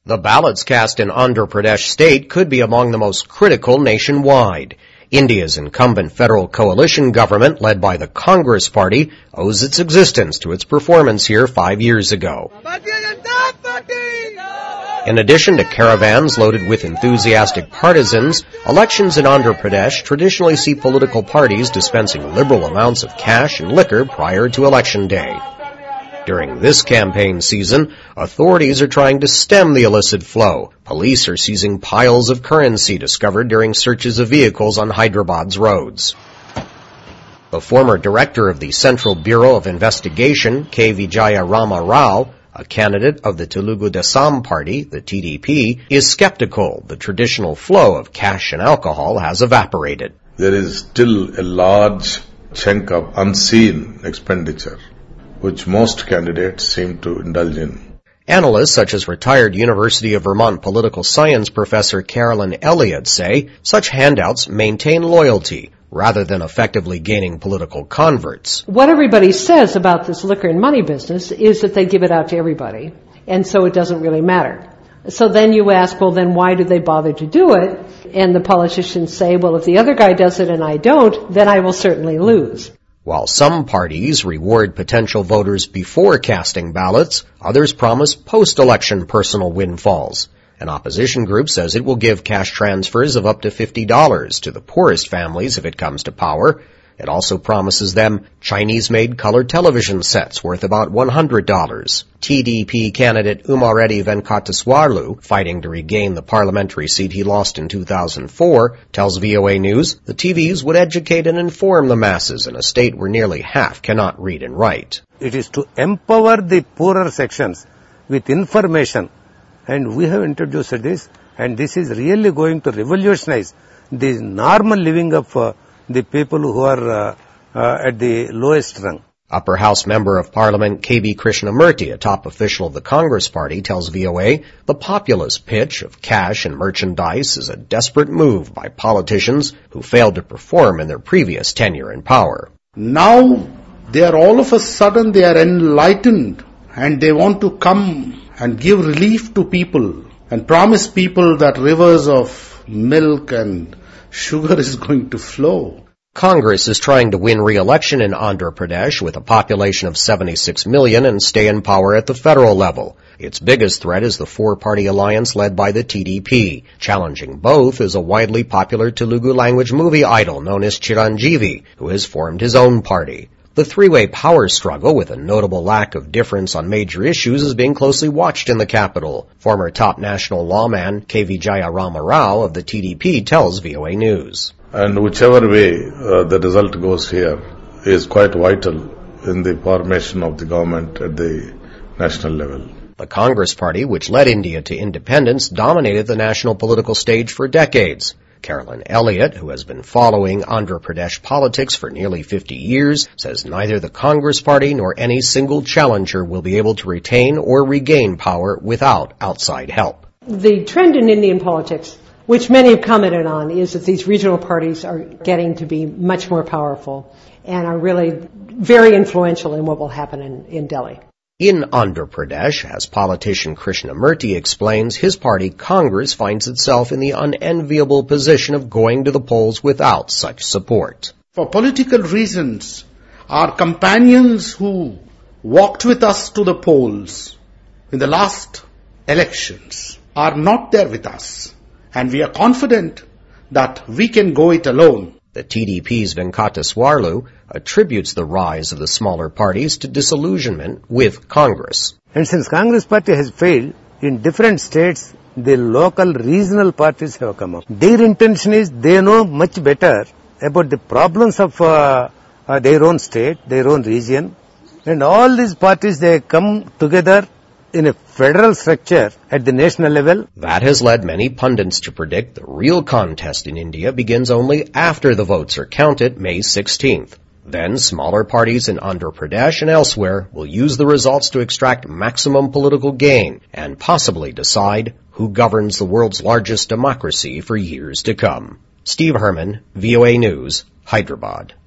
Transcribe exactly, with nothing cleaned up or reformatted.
The ballots cast in Andhra Pradesh state could be among the most critical nationwide. India's incumbent federal coalition government, led by the Congress Party, owes its existence to its performance here five years ago. In addition to caravans loaded with enthusiastic partisans, elections in Andhra Pradesh traditionally see political parties dispensing liberal amounts of cash and liquor prior to election day. During this campaign season, authorities are trying to stem the illicit flow. Police are seizing piles of currency discovered during searches of vehicles on Hyderabad's roads. The former director of the Central Bureau of Investigation, K. Vijaya Rama Rao, a candidate of the Telugu Desam Party, the T D P, is skeptical the traditional flow of cash and alcohol has evaporated. There is still a large chunk of unseen expenditure, which most candidates seem to indulge in. Analysts such as retired University of Vermont political science professor Carolyn Elliott say such handouts maintain loyalty rather than effectively gaining political converts. What everybody says about this liquor and money business is that they give it out to everybody, and so it doesn't really matter. So then you ask, well, then why do they bother to do it? And the politicians say, well, if the other guy does it and I don't, then I will certainly lose. While some parties reward potential voters before casting ballots, others promise post-election personal windfalls. An opposition group says it will give cash transfers of up to fifty dollars to the poorest families if it comes to power. It also promises them Chinese-made color television sets worth about one hundred dollars. T D P candidate Umareddy Venkataswarlu, fighting to regain the parliamentary seat he lost in two thousand four, tells V O A News the T Vs would educate and inform the masses in a state where nearly half cannot read and write. It is to empower the poorer sections with information, and we have introduced this, and this is really going to revolutionize the normal living of uh, the people who are uh, uh, at the lowest rung. Upper House Member of Parliament K B Krishnamurti, a top official of the Congress Party, tells V O A the populist pitch of cash and merchandise is a desperate move by politicians who failed to perform in their previous tenure in power. Now they are all of a sudden they are enlightened and they want to come and give relief to people and promise people that rivers of milk and sugar is going to flow. Congress is trying to win re-election in Andhra Pradesh with a population of seventy-six million and stay in power at the federal level. Its biggest threat is the four-party alliance led by the T D P. Challenging both is a widely popular Telugu language movie idol known as Chiranjeevi, who has formed his own party. The three-way power struggle, with a notable lack of difference on major issues, is being closely watched in the capital. Former top national lawman K. Vijaya Rama Rao of the T D P tells V O A News. And whichever way uh, the result goes here is quite vital in the formation of the government at the national level. The Congress Party, which led India to independence, dominated the national political stage for decades. Carolyn Elliott, who has been following Andhra Pradesh politics for nearly fifty years, says neither the Congress Party nor any single challenger will be able to retain or regain power without outside help. The trend in Indian politics, which many have commented on, is that these regional parties are getting to be much more powerful and are really very influential in what will happen in, in Delhi. In Andhra Pradesh, as politician Krishnamurti explains, his party, Congress, finds itself in the unenviable position of going to the polls without such support. For political reasons, our companions who walked with us to the polls in the last elections are not there with us, and we are confident that we can go it alone. The T D P's Venkataswarlu attributes the rise of the smaller parties to disillusionment with Congress. And since Congress party has failed, in different states, the local regional parties have come up. Their intention is they know much better about the problems of uh, uh, their own state, their own region. And all these parties, they come together in a federal structure at the national level. That has led many pundits to predict the real contest in India begins only after the votes are counted May sixteenth. Then smaller parties in Andhra Pradesh and elsewhere will use the results to extract maximum political gain and possibly decide who governs the world's largest democracy for years to come. Steve Herman, V O A News, Hyderabad.